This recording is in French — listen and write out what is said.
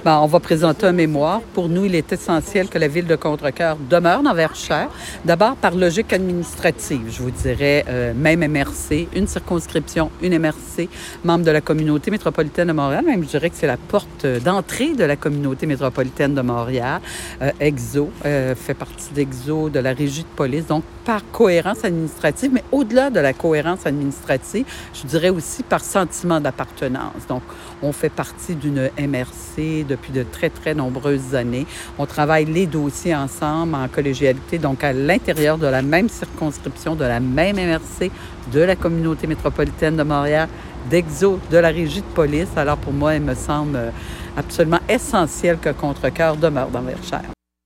Bon, on va présenter un mémoire. Pour nous, il est essentiel que la ville de Contrecœur demeure dans Verchères. D'abord, par logique administrative, je vous dirais, même MRC, une circonscription, une MRC, membre de la communauté métropolitaine de Montréal. Même, je dirais que c'est la porte d'entrée de la communauté métropolitaine de Montréal. EXO fait partie d'EXO, de la régie de police. Donc, par cohérence administrative, mais au-delà de la cohérence administrative, je dirais aussi par sentiment d'appartenance. Donc, on fait partie d'une MRC depuis de très, très nombreuses années. On travaille les dossiers ensemble en collégialité, donc à l'intérieur de la même circonscription, de la même MRC, de la communauté métropolitaine de Montréal, d'EXO, de la régie de police. Alors pour moi, il me semble absolument essentiel que Contrecœur demeure dans Verchères.